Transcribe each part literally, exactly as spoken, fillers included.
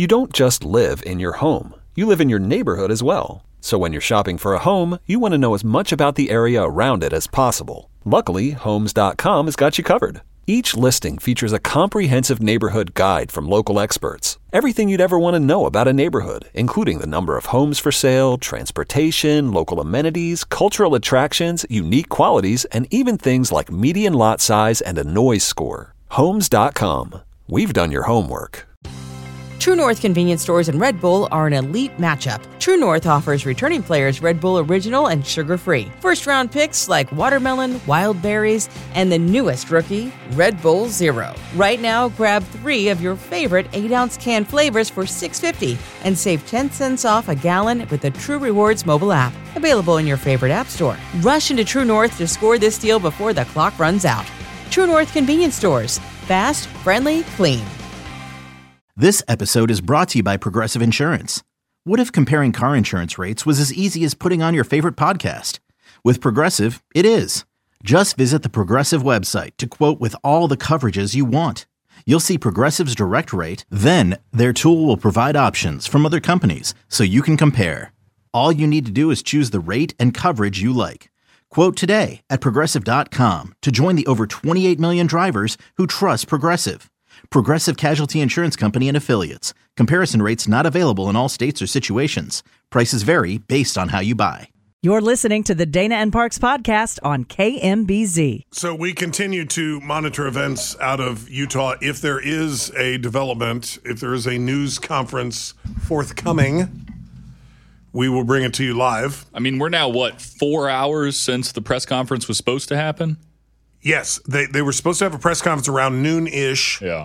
You don't just live in your home. You live in your neighborhood as well. So when you're shopping for a home, you want to know as much about the area around it as possible. Luckily, Homes dot com has got you covered. Each listing features a comprehensive neighborhood guide from local experts. Everything you'd ever want to know about a neighborhood, including the number of homes for sale, transportation, local amenities, cultural attractions, unique qualities, and even things like median lot size and a noise score. Homes dot com. We've done your homework. True North convenience stores and Red Bull are an elite matchup. True North offers returning players Red Bull Original and sugar-free. First-round picks like watermelon, wild berries, and the newest rookie, Red Bull Zero. Right now, grab three of your favorite eight ounce can flavors for six dollars and fifty cents and save ten cents off a gallon with the True Rewards mobile app. Available in your favorite app store. Rush into True North to score this deal before the clock runs out. True North convenience stores. Fast, friendly, clean. This episode is brought to you by Progressive Insurance. What if comparing car insurance rates was as easy as putting on your favorite podcast? With Progressive, it is. Just visit the Progressive website to quote with all the coverages you want. You'll see Progressive's direct rate, then their tool will provide options from other companies so you can compare. All you need to do is choose the rate and coverage you like. Quote today at Progressive dot com to join the over twenty-eight million drivers who trust Progressive. Progressive Casualty Insurance Company and Affiliates. Comparison rates not available in all states or situations. Prices vary based on how you buy. You're listening to the Dana and Parks podcast on K M B Z. So we continue to monitor events out of Utah. If there is a development, if there is a news conference forthcoming, we will bring it to you live. I mean, we're now, what, four hours since the press conference was supposed to happen? Yes, they, they were supposed to have a press conference around noon-ish. Yeah.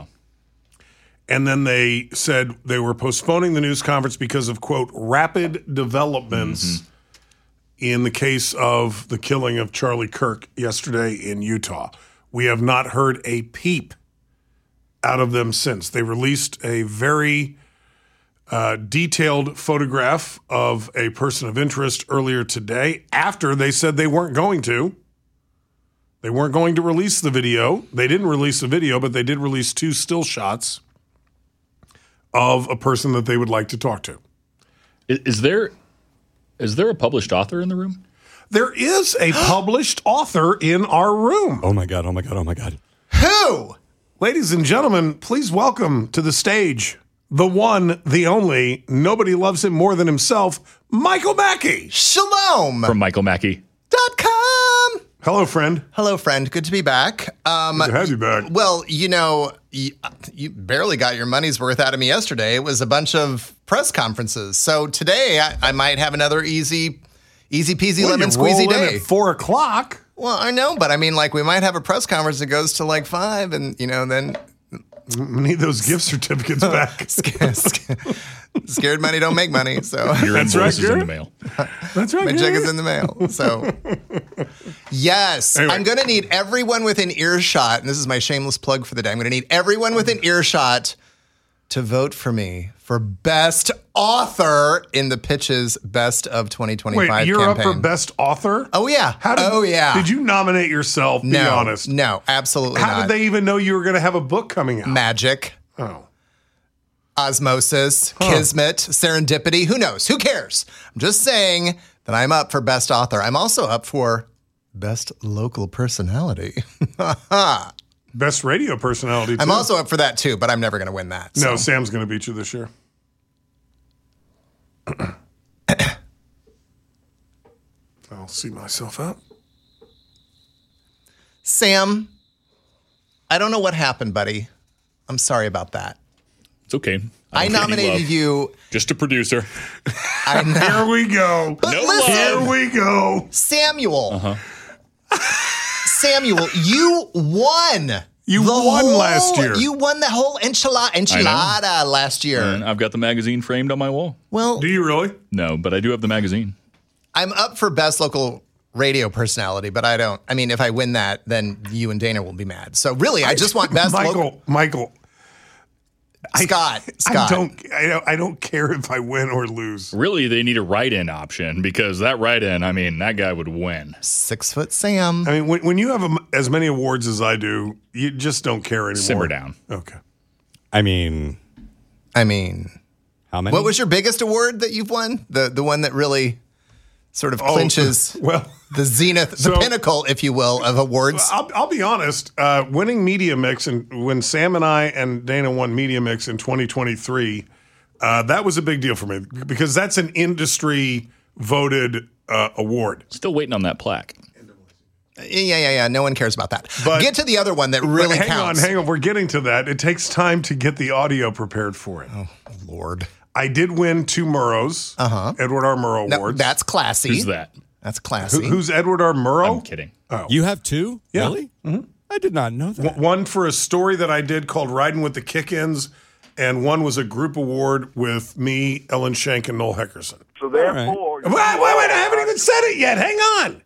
And then they said they were postponing the news conference because of, quote, rapid developments mm-hmm. in the case of the killing of Charlie Kirk yesterday in Utah. We have not heard a peep out of them since. They released a very uh, detailed photograph of a person of interest earlier today after they said they weren't going to. They weren't going to release the video. They didn't release the video, but they did release two still shots of a person that they would like to talk to. Is, is there is there a published author in the room? There is a published author in our room. Oh, my God. Oh, my God. Oh, my God. Who? Ladies and gentlemen, please welcome to the stage the one, the only, nobody loves him more than himself, Michael Mackey. Shalom. From Michael Mackey dot com. Hello, friend. Hello, friend. Good to be back. Um, Good to have you back. Well, you know, you, you barely got your money's worth out of me yesterday. It was a bunch of press conferences. So today I, I might have another easy, easy peasy well, lemon you squeezy roll in day. at four o'clock. Well, I know, but I mean, like, we might have a press conference that goes to like five, and you know, then we need those gift certificates back. Scared money don't make money. So your That's invoice right, is in the mail. That's right. My check is in the mail. So yes, Anyway. I'm going to need everyone within earshot, and this is my shameless plug for the day. I'm going to need everyone within earshot to vote for me for best author in the Pitch's Best of twenty twenty-five Wait, you're campaign. up for best author? Oh yeah. How did, oh yeah. Did you nominate yourself? Be no, honest. No, absolutely How not. did they even know you were going to have a book coming out? Magic. Oh. Osmosis, Kismet, Serendipity, who knows? Who cares? I'm just saying that I'm up for best author. I'm also up for best local personality. Best radio personality, too. I'm also up for that too, but I'm never going to win that. No, so. Sam's going to beat you this year. I'll see myself out. Sam, I don't know what happened, buddy. I'm sorry about that. It's okay. I, don't get any nominated love. you. Just a producer. I know. Here we go. But No listen, love. Here we go. Samuel. Uh-huh. Samuel, you won. You the won whole- last year. You won the whole enchilada, enchilada last year. And I've got the magazine framed on my wall. Well, Do you really? No, but I do have the magazine. I'm up for best local radio personality, but I don't. I mean, if I win that, then you and Dana will be mad. So really, I just want best Michael, local. Michael. Scott, I Scott. don't, I don't. I don't care if I win or lose. Really, they need a write-in option because that write-in, I mean, that guy would win. Six foot Sam. I mean, when, when you have um, as many awards as I do, you just don't care anymore. Simmer down. Okay. I mean, I mean, How many? What was your biggest award that you've won? The the one that really sort of Oh, clinches well, the zenith, the so- pinnacle, if you will, of awards. I'll, I'll be honest. Uh, winning Media Mix, and when Sam and I and Dana won Media Mix in twenty twenty-three, uh, that was a big deal for me because that's an industry voted uh, award. Still waiting on that plaque. Yeah, yeah, yeah. No one cares about that. But- Get to the other one that really hang counts. on, hang on. We're getting to that. It takes time to get the audio prepared for it. Oh, Lord. I did win two Murrows, uh-huh. Edward R. Murrow No, Awards. that's classy. Who's that? That's classy. Who, who's Edward R. Murrow? I'm kidding. Oh. You have two? Yeah. Really? Mm-hmm. I did not know that. W- One for a story that I did called Riding with the Kick-Ins, and one was a group award with me, Ellen Shank, and Noel Heckerson. So therefore, Wait, wait, wait, I haven't even said it yet. Hang on.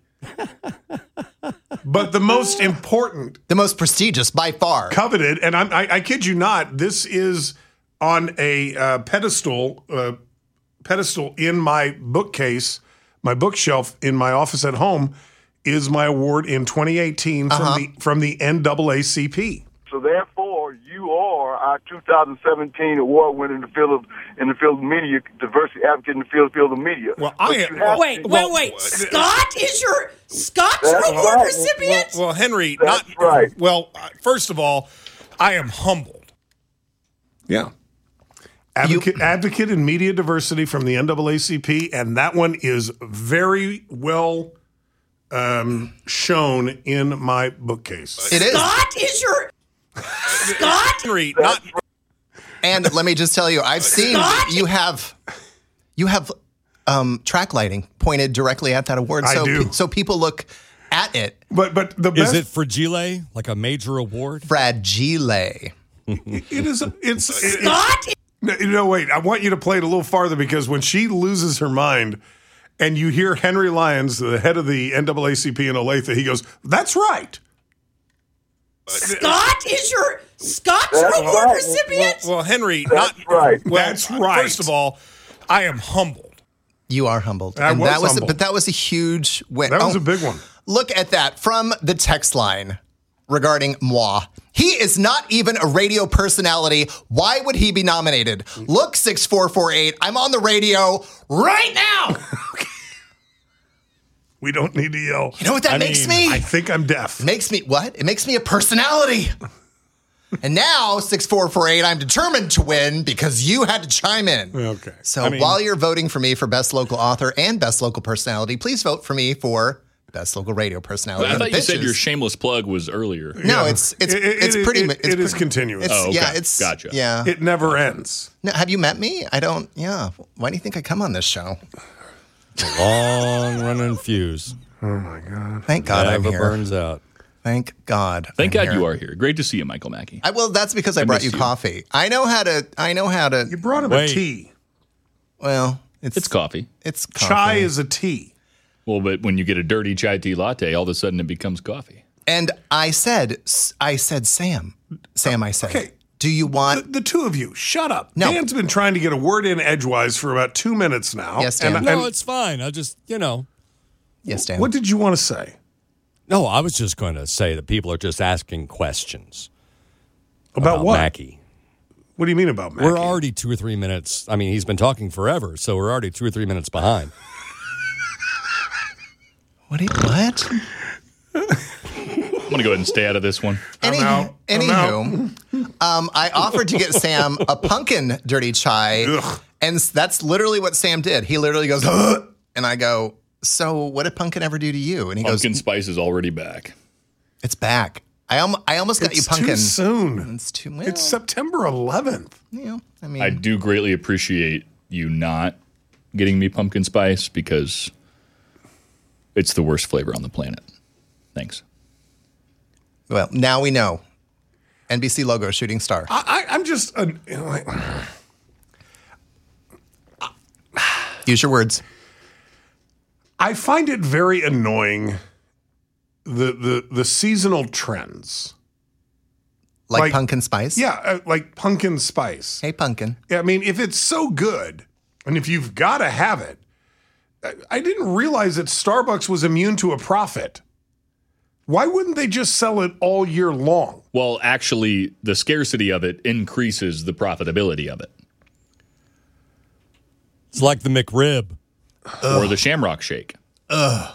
But the most important, The most prestigious by far. coveted, and I'm, I, I kid you not, this is on a uh, pedestal, uh, pedestal in my bookcase, my bookshelf in my office at home, is my award in twenty eighteen Uh-huh. from the from the N double A C P. so therefore, you are our two thousand seventeen award winner in the field of in the field of media, diversity advocate in the field field of media. Well, But I you am- have Wait, to- wait, wait. Scott is your Scott's That's your award right. recipient? Well, well, Henry, That's not right. Well, uh, first of all, I am humbled. Yeah. Advocate, advocate in media diversity from the N double A C P, and that one is very well um, shown in my bookcase. It is. Scott is your Scott? Henry, not And let me just tell you, I've seen Scott? you have you have um, track lighting pointed directly at that award. I so do. pe- so people look at it. but but the Is best it fragile, like a major award? Fragile. it is a, it's it- Scott? No, no, wait. I want you to play it a little farther because when she loses her mind and you hear Henry Lyons, the head of the N double A C P in Olathe, he goes, "That's right." Scott is your Scott's That's your award right. recipient? Well, Henry, That's not right. Well, That's right. First of all, I am humbled. You are humbled. I and was that was humbled. but that was a huge win. That was Oh, a big one. Look at that from the text line regarding moi. He is not even a radio personality. Why would he be nominated? Look, six four four eight. I'm on the radio right now. We don't need to yell. You know what that I makes mean, me? I think I'm deaf. makes me what? It makes me a personality. And now, six four four eight, I'm determined to win because you had to chime in. Okay. So I mean- while you're voting for me for Best Local Author and Best Local Personality, please vote for me for Best Local Radio Personality. I And the thought you said pitches- your shameless plug was earlier. No, Yeah. it's it's It- it- it's it- pretty. it- mu- it's it is pretty- continuous. It's, Oh, okay. Yeah, it's Gotcha. Yeah. It never ends. No, have you met me? I don't. Yeah. Why do you think I come on this show? Long running fuse. Thank God I'm Never here. burns out. Thank God. Thank I'm God here. you are here. Great to see you, Michael Mackey. I, well, that's because I, brought miss you you. coffee. I know how to. I know how to. You brought him Wait. a tea. Well, it's It's coffee. It's coffee. Chai is a tea. Well, but when you get a dirty chai tea latte, all of a sudden it becomes coffee. And I said, I said, Sam, Sam, I said, Okay. do you The, want? the two of you, shut up. No. Dan's been trying to get a word in edgewise for about two minutes now. Yes, Dan. And, No, and it's fine. I just, you know. Yes, Dan. what did you want to say No, I was just going to say that people are just asking questions about, what? Mackey. What do you mean about Mackey? We're already two or three minutes. I mean, he's been talking forever, so we're already two or three minutes behind. What? do you- What? I'm going to go ahead and stay out of this one. I'm Any, out. I'm anywho, um, I offered to get Sam a pumpkin dirty chai, Ugh. and s- that's literally what Sam did. He literally goes, "Ugh," and I go, "So, what did pumpkin ever do to you?" And he Pumpkin goes, spice is already back. "It's back." I, al- I almost got It's you pumpkin. too soon. It's too. Well, It's September eleventh. you know, I mean, I do greatly appreciate you not getting me pumpkin spice because it's the worst flavor on the planet. Thanks. well, now we know. N B C logo, shooting star. I, I, I'm just. Uh, you know, like, Use your words. I find it very annoying the the the seasonal trends. Like, Like- pumpkin spice. Yeah, uh, like pumpkin spice. Hey, pumpkin. Yeah, I mean, if it's so good, and if you've got to have it, I, I didn't realize that Starbucks was immune to a profit. Why wouldn't they just sell it all year long? Well, actually, the scarcity of it increases the profitability of it. It's like the McRib. Ugh. Or the Shamrock Shake. Ugh.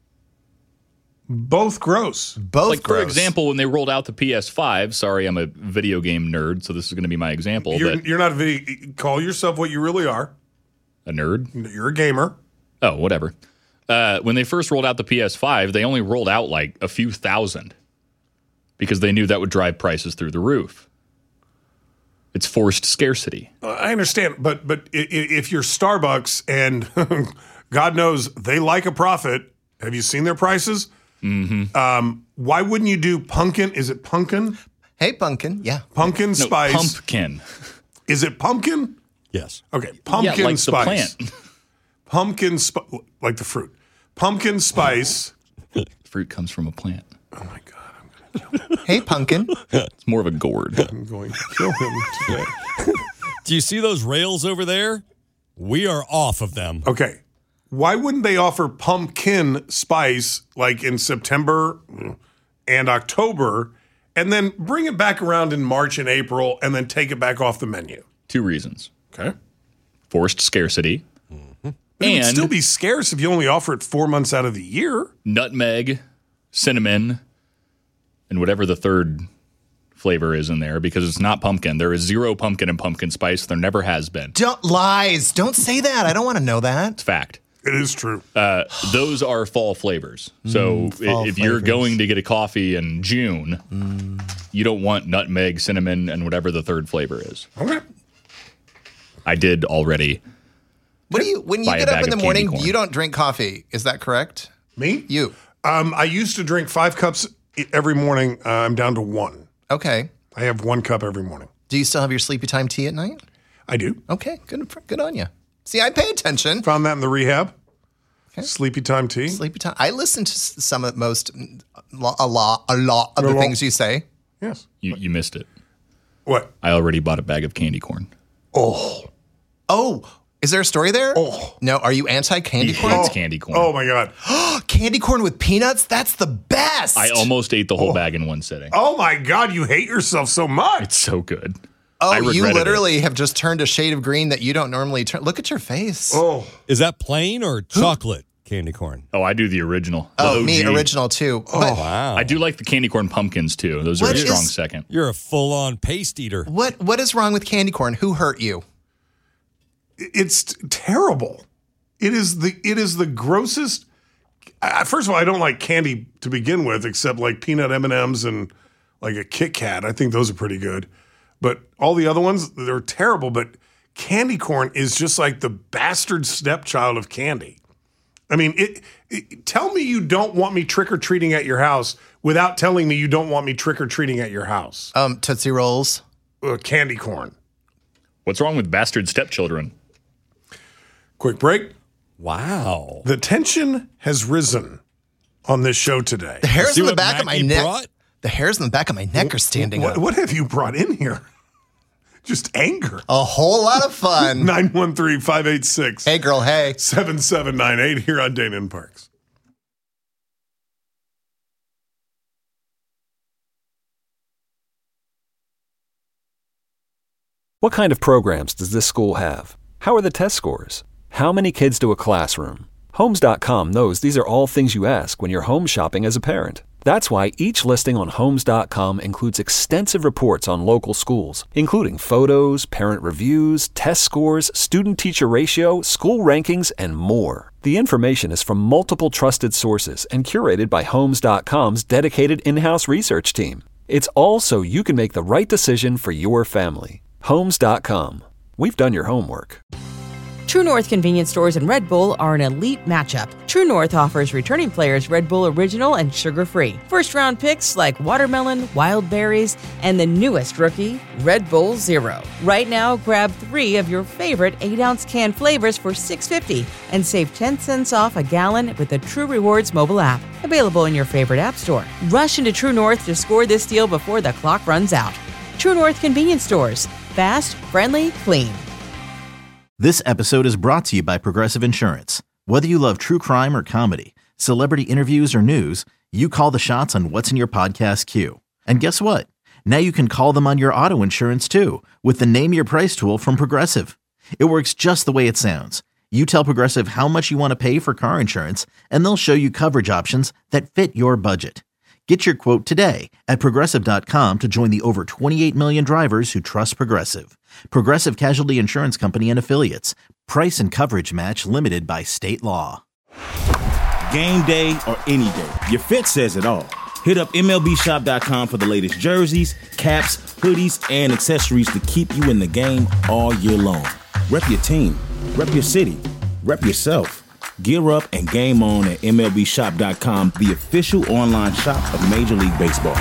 Both gross. Both like, gross. For example, when they rolled out the P S five, sorry, I'm a video game nerd, so this is going to be my example. You're, but you're not a video. Call yourself what you really are. A nerd? You're a gamer. Oh, whatever. Uh, when they first rolled out the P S five, they only rolled out like a few thousand because they knew that would drive prices through the roof. It's forced scarcity. Uh, I understand, but but if you're Starbucks and God knows they like a profit, have you seen their prices? Mm-hmm. Um, why wouldn't you do pumpkin? Is it pumpkin? Hey, pumpkin. Yeah. Pumpkin no, spice. Pumpkin. Is it pumpkin? Yes. Okay. Pumpkin yeah, like spice. The plant. Pumpkin spice. Like the fruit. Pumpkin spice. Fruit comes from a plant. Oh, my God. I'm going to kill him. Hey, pumpkin. It's more of a gourd. I'm going to kill him today. Do you see those rails over there? We are off of them. Okay. Why wouldn't they offer pumpkin spice like in September and October and then bring it back around in March and April and then take it back off the menu? Two reasons. Okay. Forced scarcity. Mm-hmm. But it would And still be scarce if you only offer it four months out of the year. Nutmeg, cinnamon, and whatever the third flavor is in there, because it's not pumpkin. There is zero pumpkin in pumpkin spice. There never has been. Don't lies. Don't say that. I don't want to know that. It's fact. It is true. Uh, those are fall flavors. So Mm, fall if you're flavors. going to get a coffee in June, mm. you don't want nutmeg, cinnamon, and whatever the third flavor is. Okay. I did already. What do you when you buy a get up bag in the of morning? candy corn. You don't drink coffee. Is that correct? Me? You. Um, I used to drink five cups every morning. Uh, I'm down to one. Okay. I have one cup every morning. Do you still have your sleepy time tea at night? I do. Okay. Good. Good on you. See, I pay attention. Found that in the rehab. Okay. Sleepy time tea. Sleepy time. I listen to s- some of most, a lot, a lot, a lot of A the lot. things you say. Yes. You, you missed it. What? I already bought a bag of candy corn. Oh. Oh, is there a story there? Oh. No, are you anti-candy He corn? hates candy corn. Oh, my God. Candy corn with peanuts? That's the best. I almost ate the whole bag in one sitting. Oh, my God. You hate yourself so much. It's so good. Oh, I you regretted literally it. have just turned a shade of green that you don't normally turn. Look at your face. Oh. Is that plain or chocolate candy corn? Oh, I do the original. The Oh, O G. me, original too. Oh. But Wow. I do like the candy corn pumpkins too. Those are What a strong is- second. You're a full-on paste eater. what what is wrong with candy corn? Who hurt you? It's t- terrible. It is the it is the grossest. I, first of all, I don't like candy to begin with, except like peanut M and M's and like a Kit Kat. I think those are pretty good. But all the other ones, they're terrible. But candy corn is just like the bastard stepchild of candy. I mean, it, it, tell me you don't want me trick-or-treating at your house without telling me you don't want me trick-or-treating at your house. Um, Tootsie Rolls. Uh, candy corn. What's wrong with bastard stepchildren? Quick break. Wow. The tension has risen on this show today. The hairs See on the what back of my Mackie neck. brought? The hairs on the back of my neck are standing What, up. what have you brought in here? Just anger. A whole lot of fun. nine one three, five eight six, Hey, girl. Hey. seven seven nine eight here on Dana and Parks. What kind of programs does this school have? How are the test scores? How many kids do a classroom? Homes dot com knows these are all things you ask when you're home shopping as a parent. That's why each listing on Homes dot com includes extensive reports on local schools, including photos, parent reviews, test scores, student-teacher ratio, school rankings, and more. The information is from multiple trusted sources and curated by Homes dot com's dedicated in-house research team. It's all so you can make the right decision for your family. Homes dot com. We've done your homework. True North convenience stores and Red Bull are an elite matchup. True North offers returning players Red Bull Original and sugar-free. First-round picks like watermelon, wild berries, and the newest rookie, Red Bull Zero. Right now, grab three of your favorite eight-ounce can flavors for six dollars and fifty cents and save ten cents off a gallon with the True Rewards mobile app. Available in your favorite app store. Rush into True North to score this deal before the clock runs out. True North convenience stores. Fast, friendly, clean. This episode is brought to you by Progressive Insurance. Whether you love true crime or comedy, celebrity interviews or news, you call the shots on what's in your podcast queue. And guess what? Now you can call them on your auto insurance too with the Name Your Price tool from Progressive. It works just the way it sounds. You tell Progressive how much you want to pay for car insurance, and they'll show you coverage options that fit your budget. Get your quote today at Progressive dot com to join the over twenty-eight million drivers who trust Progressive. Progressive Casualty Insurance Company and Affiliates. Price and coverage match limited by state law. Game day or any day, your fit says it all. Hit up M L B shop dot com for the latest jerseys, caps, hoodies, and accessories to keep you in the game all year long. Rep your team, rep your city, rep yourself. Gear up and game on at M L B shop dot com, the official online shop of Major League Baseball.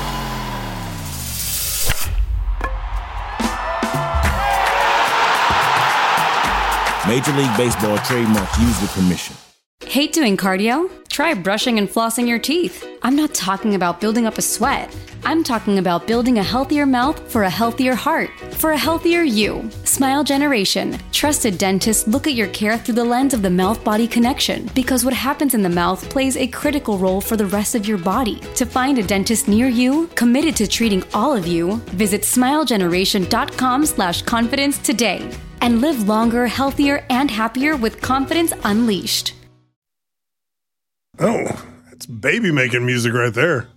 Major League Baseball trademarks used with permission. Hate doing cardio? Try brushing and flossing your teeth. I'm not talking about building up a sweat. I'm talking about building a healthier mouth for a healthier heart, for a healthier you. Smile Generation. Trusted dentists look at your care through the lens of the mouth-body connection, because what happens in the mouth plays a critical role for the rest of your body. To find a dentist near you, committed to treating all of you, visit smile generation dot com slash confidence today. And live longer, healthier, and happier with confidence unleashed. Oh, that's baby making music right there.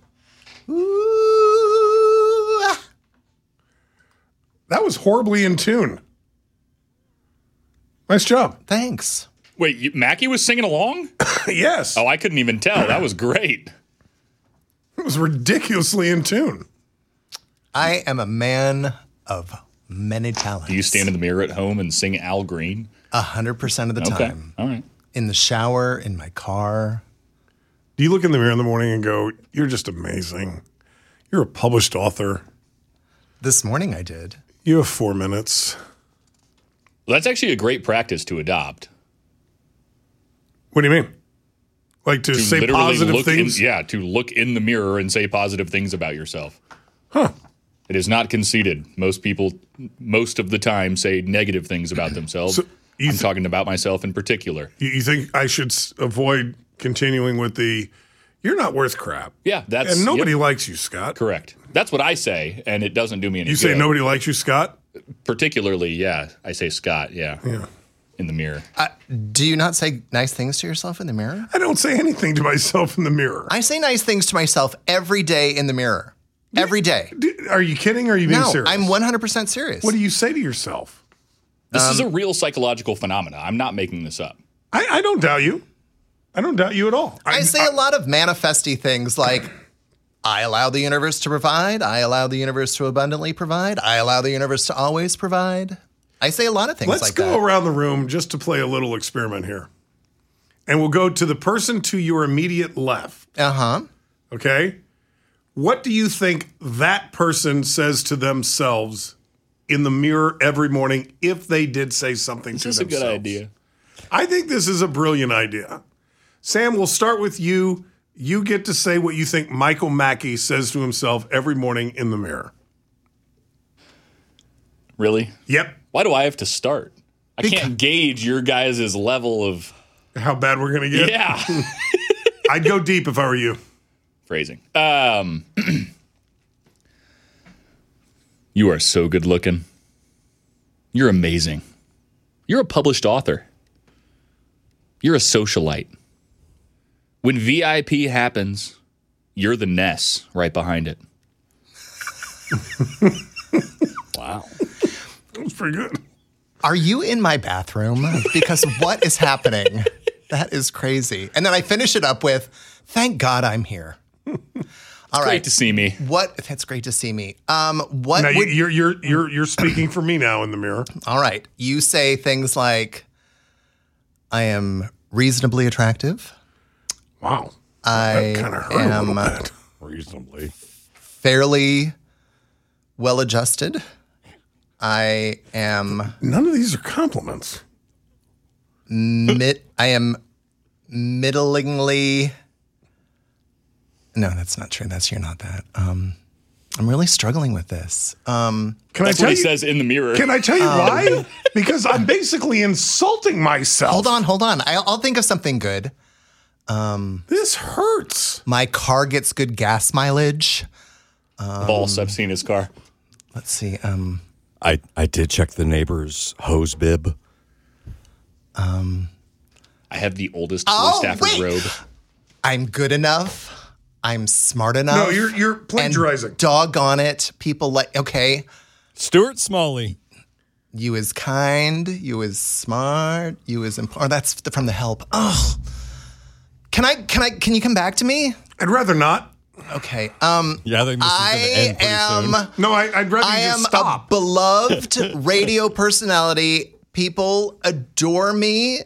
Ooh. That was horribly in tune. Nice job. Thanks. Wait, you, Mackie was singing along? Yes. Oh, I couldn't even tell. That was great. It was ridiculously in tune. I am a man of many talents. Do you stand in the mirror at home and sing Al Green? A hundred percent of the Okay. time. All right. In the shower, in my car. Do you look in the mirror in the morning and go, you're just amazing. You're a published author. This morning I did. You have four minutes. Well, that's actually a great practice to adopt. What do you mean? Like to, To say literally positive look things? In, yeah, to look in the mirror and say positive things about yourself. Huh. It is not conceded. Most people, most of the time, say negative things about themselves. So you I'm th- talking about myself in particular. You, you think I should s- avoid continuing with the, you're not worth crap. Yeah, that's And nobody yep, likes you, Scott. correct. That's what I say, and it doesn't do me any You good. say nobody likes you, Scott? Particularly, yeah. I say Scott, yeah. Yeah. In the mirror. Uh, do you not say nice things to yourself in the mirror? I don't say anything to myself in the mirror. I say nice things to myself every day in the mirror. Every day. D- Are you kidding or are you being No, serious? I'm one hundred percent serious. What do you say to yourself? This Um, is a real psychological phenomenon. I'm not making this up. I, I don't doubt you. I don't doubt you at all. I say a lot of manifesty things like, I allow the universe to provide. I allow the universe to abundantly provide. I allow the universe to always provide. I say a lot of things Let's like go that. around the room just to play a little experiment here. And we'll go to the person to your immediate left. Uh-huh. Okay? What do you think that person says to themselves in the mirror every morning if they did say something This to is a themselves? good idea. I think this is a brilliant idea. Sam, we'll start with you. You get to say what you think Michael Mackey says to himself every morning in the mirror. Really? Yep. Why do I have to start? I Because- can't gauge your guys' level of How bad we're going to get? yeah I'd go deep if I were you. phrasing. Um, you are so good looking. You're amazing. You're a published author. You're a socialite. When V I P happens, you're the Ness right behind it. Wow. That was pretty good. Are you in my bathroom? Because what is happening? That is crazy. And then I finish it up with, thank God I'm here. All right. Great to see me. What? That's great to see me. Um, what Now you, would, you're you're you're you're speaking for me now in the mirror. all right. You say things like, I am reasonably attractive. Wow. I That kind of hurt a am little bit. Reasonably. fairly well adjusted. I am None of these are compliments. mid. I am middlingly. No, that's not true. That's you're not that. Um, I'm really struggling with this. Um, Can That's I what tell he you? says in the mirror. Can I tell you why? Because I'm basically insulting myself. hold on, hold on. I, I'll think of something good. This hurts. My car gets good gas mileage. Boss, I've seen his car. Let's see. Um, I, I did check the neighbor's hose bib. Um, I have the oldest Oh, Roy Stafford wait. robe. I'm good enough. I'm smart enough. No, you're you're plagiarizing. And doggone it, people like okay. Stuart Smalley. You is kind. You is smart. You is important. Oh, that's the, from The Help. Oh, can I? Can I? Can you come back to me? I'd rather not. Okay. Um, Yeah, I think this is going to end pretty am. soon. No, I, I'd rather I you am just stop. a beloved radio personality. People adore me.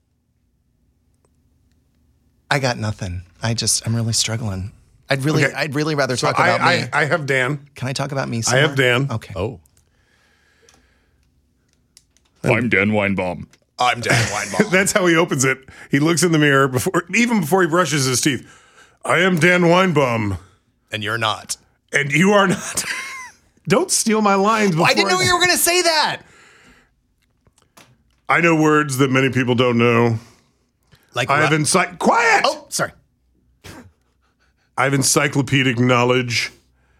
I got nothing. I just, I'm really struggling. I'd really, Okay. I'd really rather So talk I, about me. I, I have Dan. Can I talk about me? I have somewhere? Dan. Okay. Oh. I'm Dan Weinbaum. I'm Dan Weinbaum. That's how he opens it. He looks in the mirror before, even before he brushes his teeth. I am Dan Weinbaum, And you're not. and you are not. Don't steal my lines. Before I didn't know you were going to say that. I know words that many people don't know. Like I have ru- ency- quiet. Oh, sorry. I have encyclopedic knowledge.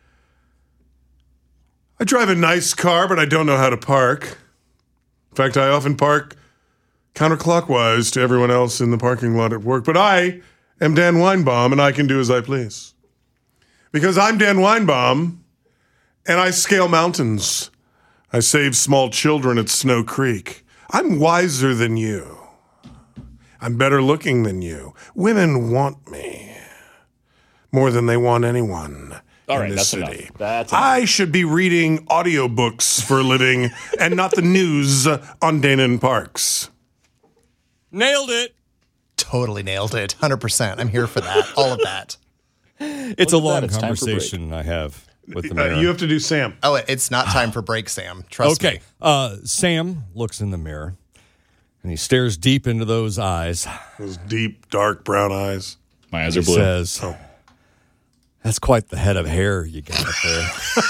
I drive a nice car, but I don't know how to park. In fact, I often park counterclockwise to everyone else in the parking lot at work. But I am Dan Weinbaum, and I can do as I please. Because I'm Dan Weinbaum, and I scale mountains. I save small children at Snow Creek. I'm wiser than you. I'm better looking than you. Women want me more than they want anyone. All in right, this that's city. enough. That's enough. I should be reading audiobooks for a living and not the news on Dana and Parks. Nailed it. Totally nailed it. one hundred percent. I'm here for that. All of that. It's Look a at long that, it's time for break. conversation I have with the Uh, mirror. you have to do Sam. Oh, it's not time for break, Sam. Trust okay. me. Uh, Sam looks in the mirror and he stares deep into those eyes. Those deep, dark brown eyes. My eyes He are blue. says, Oh. "That's quite the head of hair you got up there."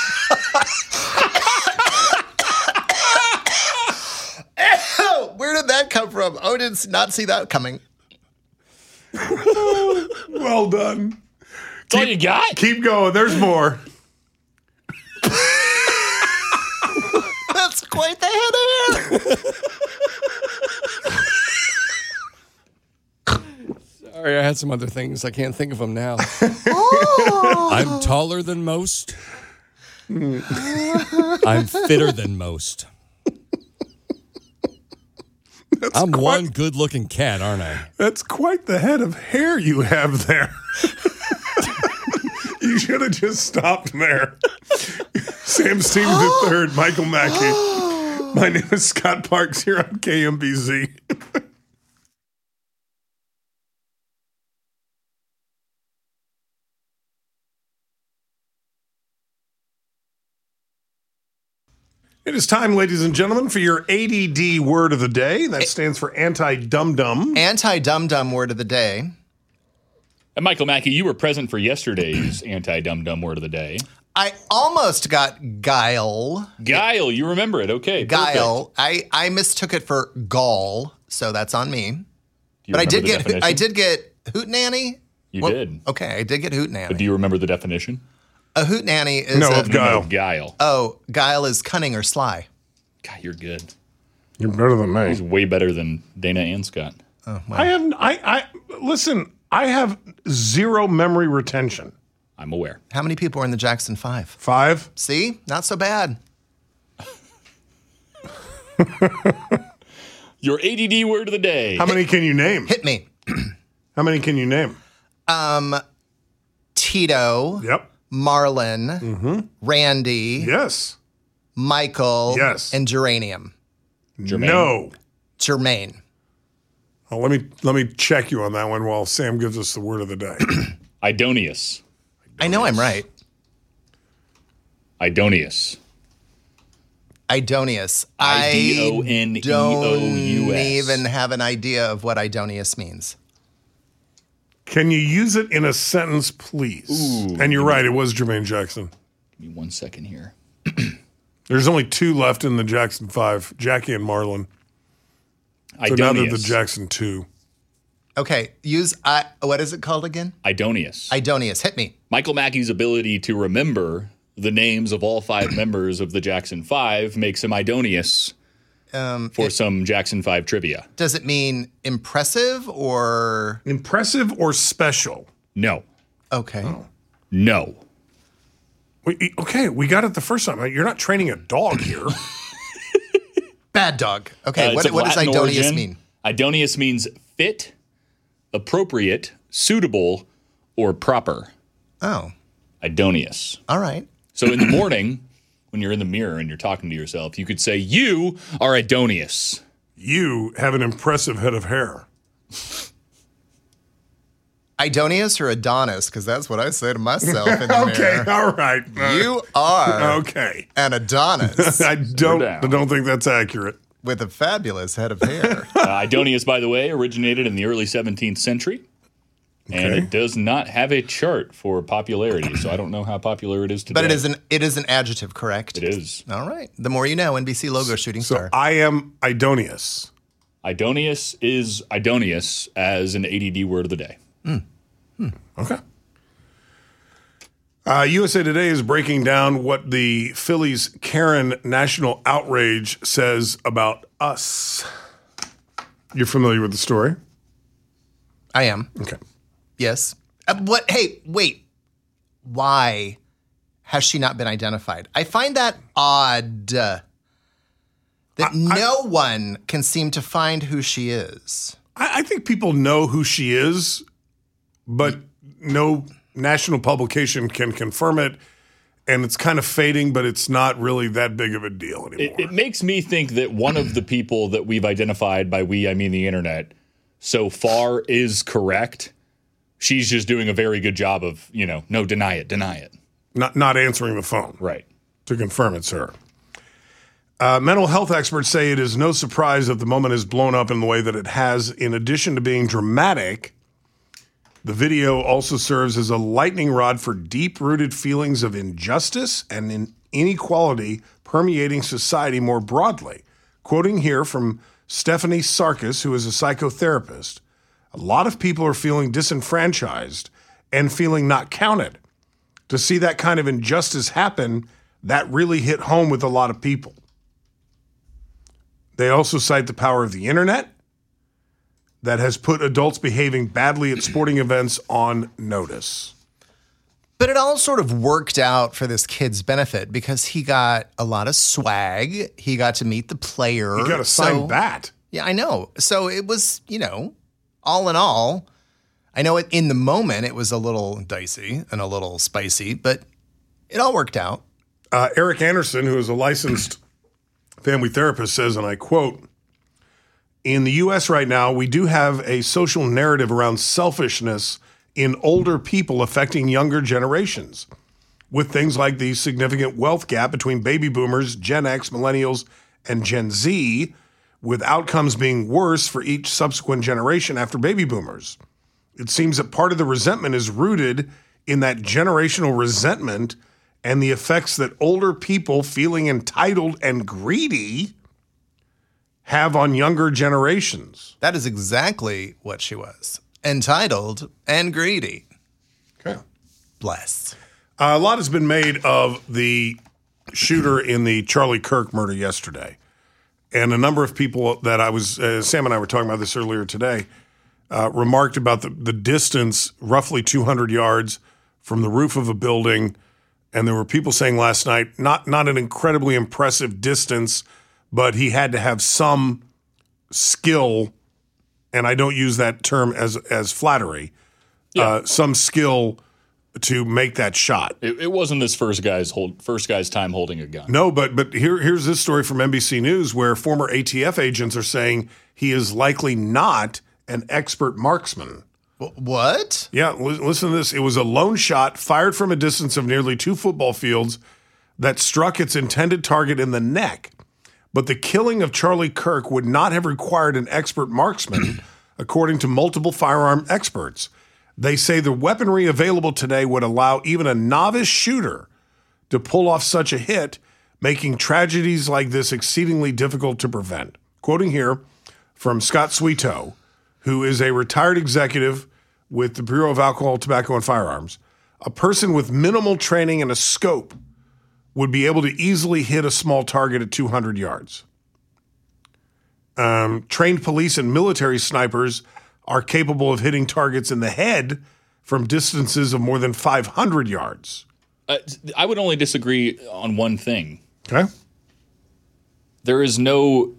Oh, where did that come from? Oh, did not see that coming. Well done. That's all you got? Keep going. There's more. That's quite the head of hair. Sorry, I had some other things. I can't think of them now. Oh. I'm taller than most. I'm fitter than most. That's I'm quite, one good-looking cat, aren't I? That's quite the head of hair you have there. You should have just stopped there. Sam Stevens the third, Michael Mackey. My name is Scott Parks here on K M B Z. It is time, ladies and gentlemen, for your A D D word of the day. That stands for anti-dum-dum. Anti-dum-dum word of the day. And Michael Mackey, you were present for yesterday's anti-dum-dum word of the day. I almost got guile. Guile, you remember it. Okay. Guile. I, I mistook it for gall, so that's on me. Do you But I did remember the get definition? I did get hootenanny. You Well, did. Okay, I did get hootenanny. But do you remember the definition? A hootenanny is No, a, of guile. No, guile. oh, guile is cunning or sly. God, you're good. You're better than me. He's way better than Dana and Scott. I have I I listen, I have zero memory retention. I'm aware. How many people are in the Jackson Five? Five? See, not so bad. Your A D D word of the day. How many can you name? Hit me. How many can you name? Um, Tito, Yep. Marlon, Randy, Yes. Michael, Yes. and Geranium. Jermaine. No. Jermaine. Oh, let me let me check you on that one while Sam gives us the word of the day. Idonius. I know I'm right. Idonius. Idonius. I D O N E O U S. don't even have an idea of what Idonius means. Can you use it in a sentence, please? Ooh. And you're right, it was Jermaine Jackson. Give me one second here. There's only two left in the Jackson Five, Jackie and Marlon. So now they're the Idonius. Jackson Two. Okay, use I. What is it called again? Idonius. Idonius. Hit me. Michael Mackey's ability to remember the names of all five members of the Jackson Five makes him Idonius Um, for it, some Jackson five trivia. Does it mean impressive or impressive or special? No. Okay. Oh. No. We, okay, we got it the first time. You're not training a dog here. Bad dog. Okay, Uh, what, it's what of does Latin Idonius origin. mean? Idonius means fit, appropriate, suitable, or proper. Oh. Idonius. All right. So in the morning, when you're in the mirror and you're talking to yourself, you could say, you are Idonius. You have an impressive head of hair. Idonius or Adonis? Because that's what I say to myself in the okay, mirror. all right. You are okay. an Adonis. I don't. I don't think that's accurate. With a fabulous head of hair. uh, Idonius, by the way, originated in the early seventeenth century. And Okay. it does not have a chart for popularity, so I don't know how popular it is today. But it is an it is an adjective, correct? It is. All right. The more you know, N B C logo shooting So star. I am Idonius. Idonius is Idonius as an A D D word of the day. Mm. Hmm. Okay. Uh, U S A Today is breaking down what the Phillies Karen national outrage says about us. You're familiar with the story? I am. Okay. Yes. Uh, what? Hey, wait. Why has she not been identified? I find that odd uh, that I, no I, one can seem to find who she is. I, I think people know who she is, but no national publication can confirm it. And it's kind of fading, but it's not really that big of a deal anymore. It, it makes me think that one of the people that we've identified, by we, I mean the internet, so far is correct. She's just doing a very good job of, you know, no, deny it, deny it. Not not answering the phone. Right. To confirm it's her. Uh, mental health experts say it is no surprise that the moment has blown up in the way that it has. In addition to being dramatic, the video also serves as a lightning rod for deep-rooted feelings of injustice and in inequality permeating society more broadly. Quoting here from Stephanie Sarkis, who is a psychotherapist, a lot of people are feeling disenfranchised and feeling not counted. To see that kind of injustice happen, that really hit home with a lot of people. They also cite the power of the internet that has put adults behaving badly at sporting events on notice. But it all sort of worked out for this kid's benefit because he got a lot of swag. He got to meet the player. He got a signed so, bat. Yeah, I know. So it was, you know, all in all, I know it, in the moment it was a little dicey and a little spicy, but it all worked out. Uh, Eric Anderson, who is a licensed family therapist, says, and I quote, "In the U S right now, we do have a social narrative around selfishness in older people affecting younger generations, with things like the significant wealth gap between baby boomers, Gen X, millennials, and Gen Z, with outcomes being worse for each subsequent generation after baby boomers. It seems that part of the resentment is rooted in that generational resentment and the effects that older people feeling entitled and greedy have on younger generations." That is exactly what she was. Entitled and greedy. Okay. Bless. Uh, a lot has been made of the shooter in the Charlie Kirk murder yesterday. And a number of people that I was, uh, Sam and I were talking about this earlier today, uh, remarked about the, the distance, roughly two hundred yards from the roof of a building. And there were people saying last night, not, not an incredibly impressive distance, but he had to have some skill, and I don't use that term as, as flattery, Yeah. uh, some skill to make that shot. It, it wasn't his first guy's hold, first guy's time holding a gun. No, but but here here's this story from N B C News where former A T F agents are saying he is likely not an expert marksman. What? Yeah, li- listen to this. It was a lone shot fired from a distance of nearly two football fields that struck its intended target in the neck. But the killing of Charlie Kirk would not have required an expert marksman, according to multiple firearm experts. They say the weaponry available today would allow even a novice shooter to pull off such a hit, making tragedies like this exceedingly difficult to prevent. Quoting here from Scott Sweeto, who is a retired executive with the Bureau of Alcohol, Tobacco, and Firearms, a person with minimal training and a scope would be able to easily hit a small target at two hundred yards. Um, trained police and military snipers are capable of hitting targets in the head from distances of more than five hundred yards. Uh, I would only disagree on one thing. Okay. There is no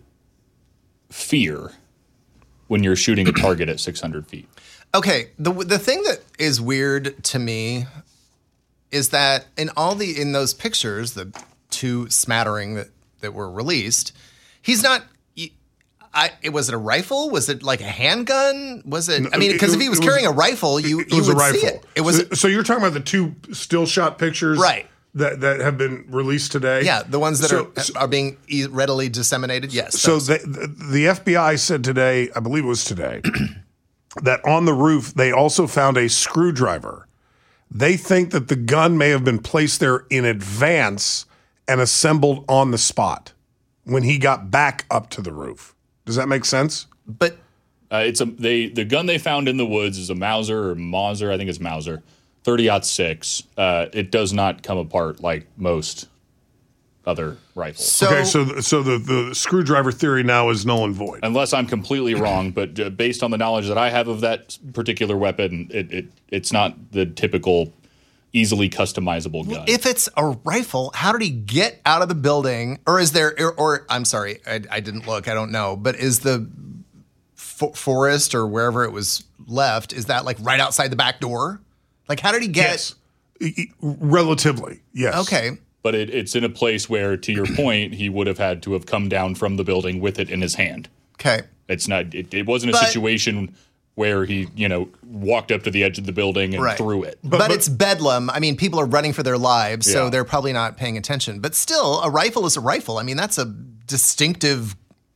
fear when you're shooting a target at six hundred feet. Okay, the the thing that is weird to me is that in all the in those pictures, the two smattering that, that were released, he's not. I, it was it a rifle? Was it like a handgun? Was it? I mean, because if he was, was carrying a rifle, you, it you was would a rifle. see it. It was. So, so you're talking about the two still shot pictures, right? That that have been released today. Yeah, the ones that so, are are being readily disseminated. Yes. So the, the the F B I said today, I believe it was today, that on the roof they also found a screwdriver. They think that the gun may have been placed there in advance and assembled on the spot when he got back up to the roof. Does that make sense? But uh, it's a they the gun they found in the woods is a Mauser or Mauser, I think it's Mauser, thirty aught six. Uh, it does not come apart like most other rifles. So, okay, so so the, the screwdriver theory now is null and void. Unless I'm completely wrong, but uh, based on the knowledge that I have of that particular weapon, it, it it's not the typical easily customizable gun. If it's a rifle, how did he get out of the building? Or is there, or, or I'm sorry, I, I didn't look, I don't know, but is the fo- forest or wherever it was left, is that like right outside the back door? Like how did he get? Yes. Relatively, yes. Okay. But it, it's in a place where, to your point, he would have had to have come down from the building with it in his hand. Okay. It's not, it, it wasn't a but, situation where he, you know, walked up to the edge of the building and right. threw it. But, but, but it's bedlam. I mean, people are running for their lives, yeah. so they're probably not paying attention. But still, a rifle is a rifle. I mean, that's a distinctive.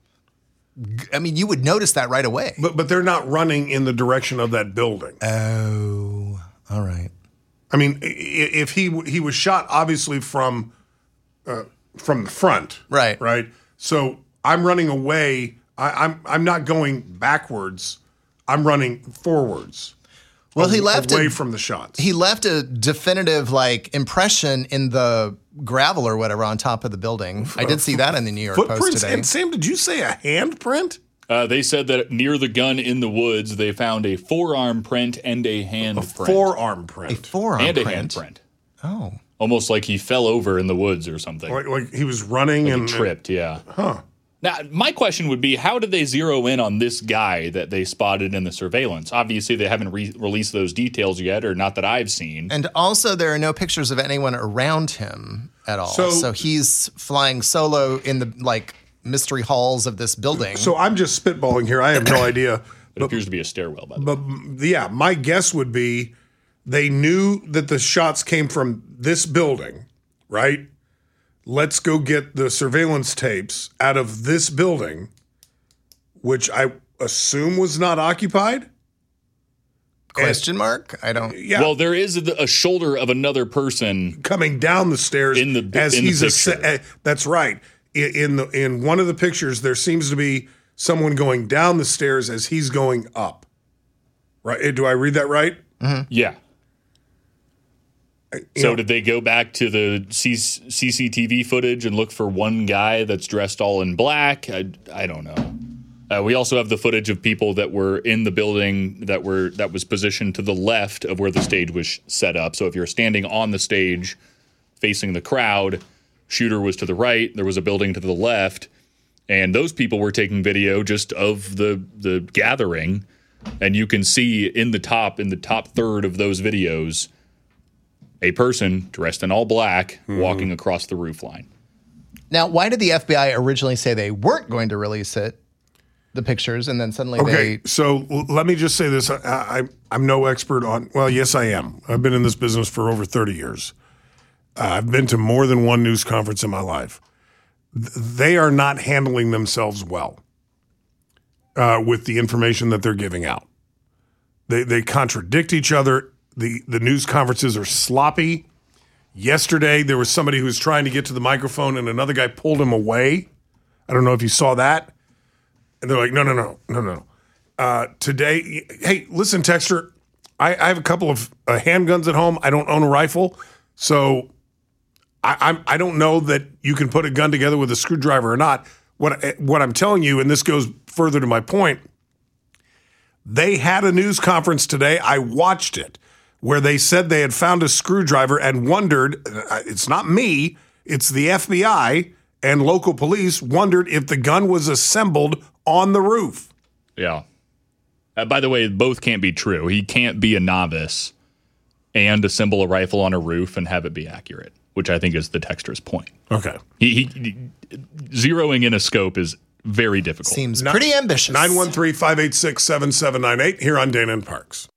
I mean, you would notice that right away. But but they're not running in the direction of that building. Oh, all right. I mean, if he he was shot obviously from uh, from the front, right? Right. So I'm running away. I, I'm I'm not going backwards. I'm running forwards. Well, he left away a, from the shots. He left a definitive like impression in the gravel or whatever on top of the building. I did see that in the New York Footprints. Post today. And Sam, did you say a handprint? Uh, they said that near the gun in the woods, they found a forearm print and a hand a print. Forearm print. A forearm and print. And a hand print. Oh. Almost like he fell over in the woods or something. Like, like he was running like and he tripped, yeah. Huh. Now, my question would be, how did they zero in on this guy that they spotted in the surveillance? Obviously, they haven't re- released those details yet, or not that I've seen. And also, there are no pictures of anyone around him at all. So, so he's flying solo in the, like, mystery halls of this building. So I'm just spitballing here. I have no idea. It but, appears to be a stairwell, by the but, way. But, yeah, my guess would be they knew that the shots came from this building, right? Let's go get the surveillance tapes out of this building, which I assume was not occupied. Question and, mark? I don't. Yeah. Well, there is a, a shoulder of another person coming down the stairs in the as in he's the a. That's right. In, in the in one of the pictures, there seems to be someone going down the stairs as he's going up. Right? Do I read that right? Mm-hmm. Yeah. You so know, did they go back to the C C T V footage and look for one guy that's dressed all in black? I, I don't know. Uh, we also have the footage of people that were in the building that were that was positioned to the left of where the stage was set up. So if you're standing on the stage facing the crowd, shooter was to the right, there was a building to the left, and those people were taking video just of the the gathering, and you can see in the top in the top third of those videos a person dressed in all black mm-hmm. walking across the roof line. Now, why did the F B I originally say they weren't going to release it, the pictures, and then suddenly okay, they... so let me just say this. I, I, I'm no expert on... Well, yes, I am. I've been in this business for over thirty years. Uh, I've been to more than one news conference in my life. Th- they are not handling themselves well uh, with the information that they're giving out. They they contradict each other. The the news conferences are sloppy. Yesterday, there was somebody who was trying to get to the microphone and another guy pulled him away. I don't know if you saw that. And they're like, no, no, no, no, no. Uh, today, hey, listen, Texter, I, I have a couple of uh, handguns at home. I don't own a rifle. So I, I'm, I don't know that you can put a gun together with a screwdriver or not. What what I'm telling you, and this goes further to my point, they had a news conference today. I watched it, where they said they had found a screwdriver and wondered, it's not me, it's the F B I and local police wondered if the gun was assembled on the roof. Yeah. Uh, by the way, both can't be true. He can't be a novice and assemble a rifle on a roof and have it be accurate, which I think is the texter's point. Okay. He, he, he zeroing in a scope is very difficult. Seems pretty ambitious. nine one three, five eight six, seven seven nine eight here on Dana and Parks.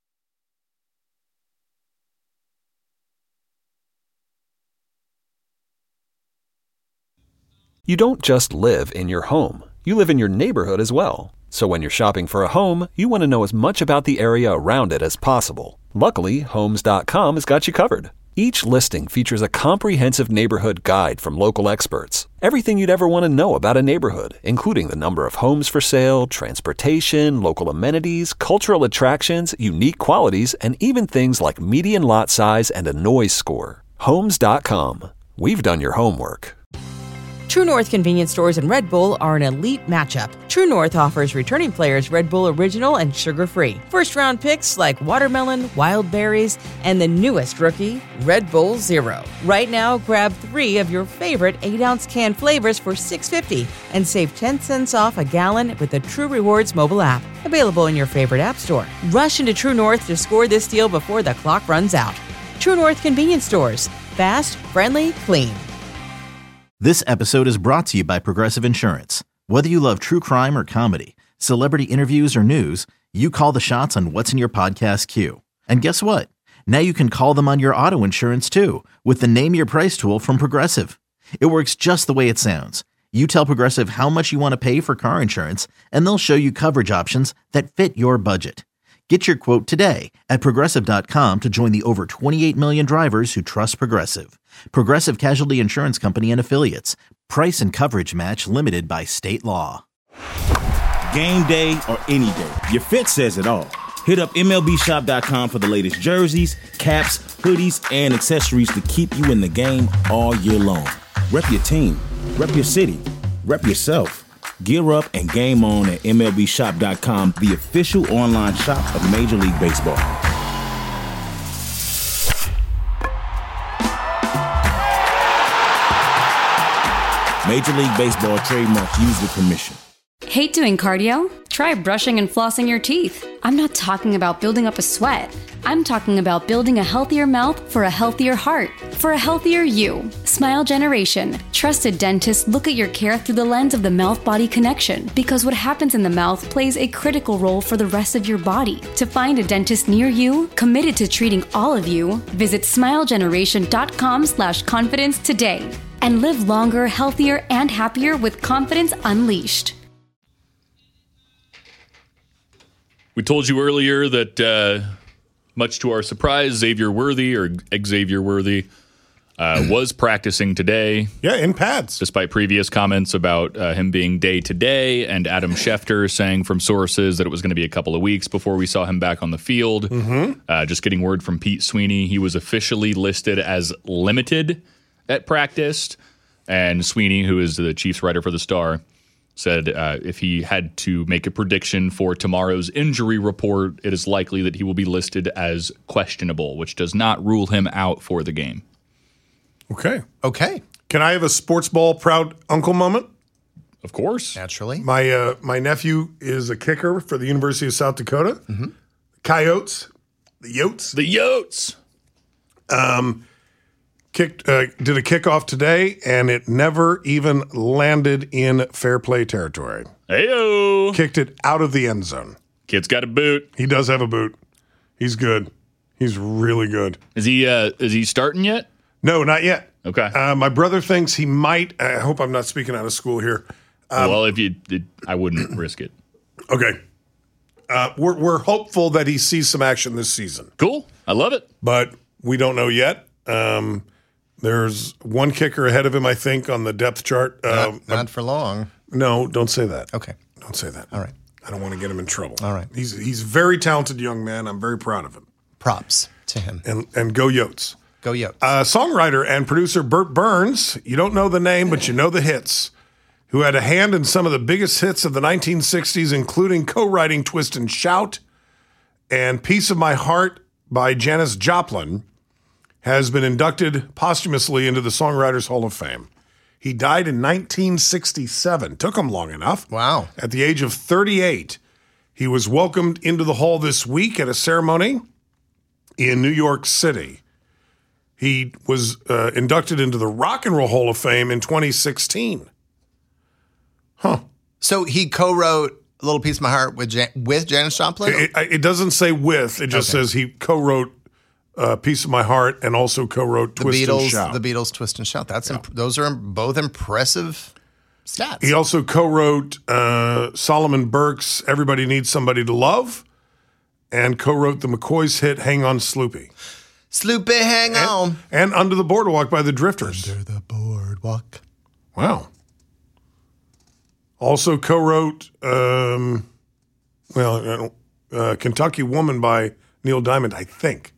You don't just live in your home. You live in your neighborhood as well. So when you're shopping for a home, you want to know as much about the area around it as possible. Luckily, Homes dot com has got you covered. Each listing features a comprehensive neighborhood guide from local experts. Everything you'd ever want to know about a neighborhood, including the number of homes for sale, transportation, local amenities, cultural attractions, unique qualities, and even things like median lot size and a noise score. Homes dot com. We've done your homework. True North convenience stores and Red Bull are an elite matchup. True North offers returning players Red Bull Original and sugar-free. First-round picks like watermelon, wild berries, and the newest rookie, Red Bull Zero. Right now, grab three of your favorite eight-ounce can flavors for six dollars and fifty cents and save ten cents off a gallon with the True Rewards mobile app. Available in your favorite app store. Rush into True North to score this deal before the clock runs out. True North convenience stores. Fast, friendly, clean. This episode is brought to you by Progressive Insurance. Whether you love true crime or comedy, celebrity interviews or news, you call the shots on what's in your podcast queue. And guess what? Now you can call them on your auto insurance too with the Name Your Price tool from Progressive. It works just the way it sounds. You tell Progressive how much you want to pay for car insurance, and they'll show you coverage options that fit your budget. Get your quote today at Progressive dot com to join the over twenty-eight million drivers who trust Progressive. Progressive Casualty Insurance Company and Affiliates. Price and coverage match limited by state law. Game day or any day, your fit says it all. Hit up M L B shop dot com for the latest jerseys, caps, hoodies, and accessories to keep you in the game all year long. Rep your team, rep your city, rep yourself. Gear up and game on at M L B shop dot com, the official online shop of Major League Baseball. Major League Baseball trademark used with permission. Hate doing cardio? Try brushing and flossing your teeth. I'm not talking about building up a sweat. I'm talking about building a healthier mouth for a healthier heart, for a healthier you. Smile Generation. Trusted dentists look at your care through the lens of the mouth-body connection, because what happens in the mouth plays a critical role for the rest of your body. To find a dentist near you, committed to treating all of you, visit smile generation dot com slash confidence today. And live longer, healthier, and happier with confidence unleashed. We told you earlier that, uh, much to our surprise, Xavier Worthy, or Xavier Worthy, uh, was practicing today. Yeah, in pads. Despite previous comments about uh, him being day-to-day, and Adam Schefter saying from sources that it was going to be a couple of weeks before we saw him back on the field. Mm-hmm. Uh, just getting word from Pete Sweeney, he was officially listed as limited at practice. And Sweeney, who is the Chiefs writer for the Star, said uh, if he had to make a prediction for tomorrow's injury report, it is likely that he will be listed as questionable, which does not rule him out for the game. Okay. Okay. Can I have a sports ball proud uncle moment? Of course. Naturally. My uh, my nephew is a kicker for the University of South Dakota. Mm-hmm. Coyotes. The Yotes. The Yotes. Um, kicked, uh, did a kickoff today, and it never even landed in fair play territory. Hey-o. Kicked it out of the end zone. Kid's got a boot. He does have a boot. He's good. He's really good. Is he uh, is he starting yet? No, not yet. Okay. Uh, my brother thinks he might. I hope I'm not speaking out of school here. Um, well, if you, it, I wouldn't risk it. Okay. Uh, we're we're hopeful that he sees some action this season. Cool. I love it. But we don't know yet. Um, there's one kicker ahead of him, I think, on the depth chart. Not, Um, not for long. No, don't say that. Okay. Don't say that. All right. I don't want to get him in trouble. All right. He's he's a very talented young man. I'm very proud of him. Props to him. And and go Yotes. Go Yotes. Uh, songwriter and producer Bert Burns. You don't know the name, but you know the hits. who had a hand in some of the biggest hits of the nineteen sixties, including co-writing Twist and Shout and Piece of My Heart by Janis Joplin, has been inducted posthumously into the Songwriters Hall of Fame. He died in nineteen sixty-seven. Took him long enough. Wow. At the age of thirty-eight, he was welcomed into the hall this week at a ceremony in New York City. He was uh, inducted into the Rock and Roll Hall of Fame in twenty sixteen. Huh. So he co-wrote A Little Piece of My Heart with Jan- with Janis Joplin? It, it, it doesn't say with. It just Okay. says he co-wrote uh, Piece of My Heart and also co-wrote The Twist Beatles, and Shout. the Beatles, Twist and Shout. That's imp- those are both impressive stats. He also co-wrote uh, Solomon Burke's Everybody Needs Somebody to Love and co-wrote the McCoys hit Hang On Sloopy. Sloopy, hang and, on. And Under the Boardwalk by the Drifters. Under the Boardwalk. Wow. Also co-wrote, um, well, uh, Kentucky Woman by Neil Diamond, I think.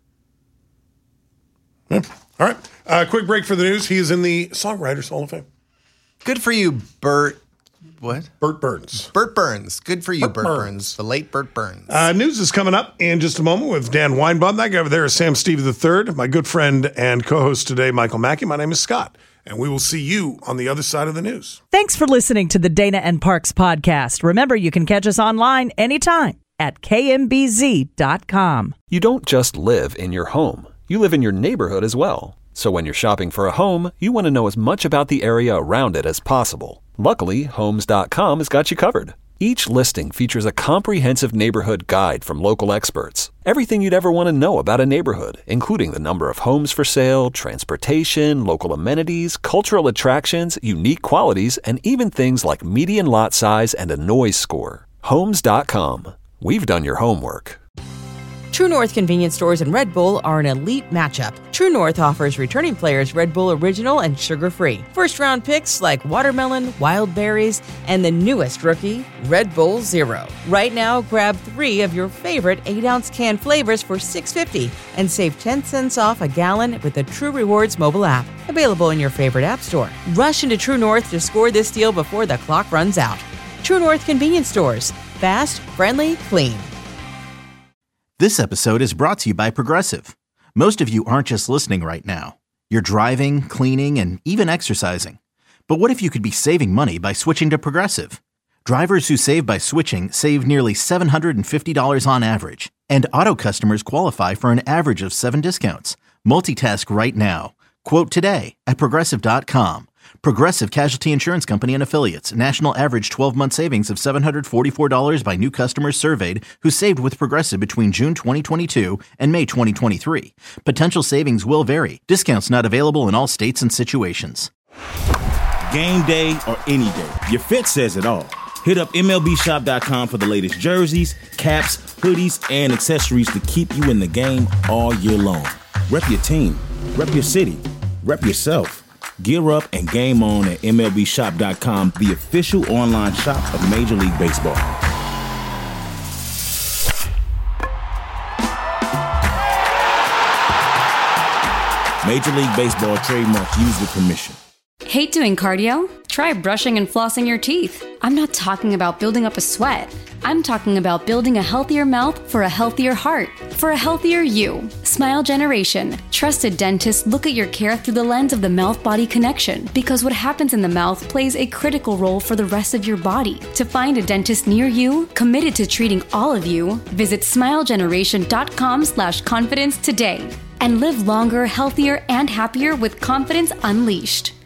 Yeah. All right. Uh, quick break for the news. He is in the Songwriters Hall of Fame. Good for you, Bert. What? Bert Burns. Bert Burns. Good for you, Bert Bert, Burns. Burns. The late Bert Burns. Uh, news is coming up in just a moment with Dan Weinbaum. That guy over there is Sam Stevie the third. My good friend and co-host today, Michael Mackey. My name is Scott, and we will see you on the other side of the news. Thanks for listening to the Dana and Parks podcast. Remember, you can catch us online anytime at K M B Z dot com. You don't just live in your home. You live in your neighborhood as well. So when you're shopping for a home, you want to know as much about the area around it as possible. Luckily, Homes dot com has got you covered. Each listing features a comprehensive neighborhood guide from local experts. Everything you'd ever want to know about a neighborhood, including the number of homes for sale, transportation, local amenities, cultural attractions, unique qualities, and even things like median lot size and a noise score. Homes dot com. We've done your homework. True North convenience stores and Red Bull are an elite matchup. True North offers returning players Red Bull Original and sugar-free. First-round picks like watermelon, wild berries, and the newest rookie, Red Bull Zero. Right now, grab three of your favorite eight-ounce can flavors for six dollars and fifty cents and save ten cents off a gallon with the True Rewards mobile app. Available in your favorite app store. Rush into True North to score this deal before the clock runs out. True North convenience stores. Fast, friendly, clean. This episode is brought to you by Progressive. Most of you aren't just listening right now. You're driving, cleaning, and even exercising. But what if you could be saving money by switching to Progressive? Drivers who save by switching save nearly seven hundred fifty dollars on average. And auto customers qualify for an average of seven discounts. Multitask right now. Quote today at Progressive dot com. Progressive Casualty Insurance Company and Affiliates. National average twelve-month savings of seven hundred forty-four dollars by new customers surveyed who saved with Progressive between June twenty twenty-two and May twenty twenty-three. Potential savings will vary. Discounts not available in all states and situations. Game day or any day, your fit says it all. Hit up M L B shop dot com for the latest jerseys, caps, hoodies, and accessories to keep you in the game all year long. Rep your team, rep your city, rep yourself. Gear up and game on at M L B shop dot com, the official online shop of Major League Baseball. Major League Baseball trademarks used with permission. Hate doing cardio? Try brushing and flossing your teeth. I'm not talking about building up a sweat. I'm talking about building a healthier mouth for a healthier heart, for a healthier you. Smile Generation. Trusted dentists look at your care through the lens of the mouth-body connection, because what happens in the mouth plays a critical role for the rest of your body. To find a dentist near you, committed to treating all of you, visit smile generation dot com slash confidence today. And live longer, healthier, and happier with confidence unleashed.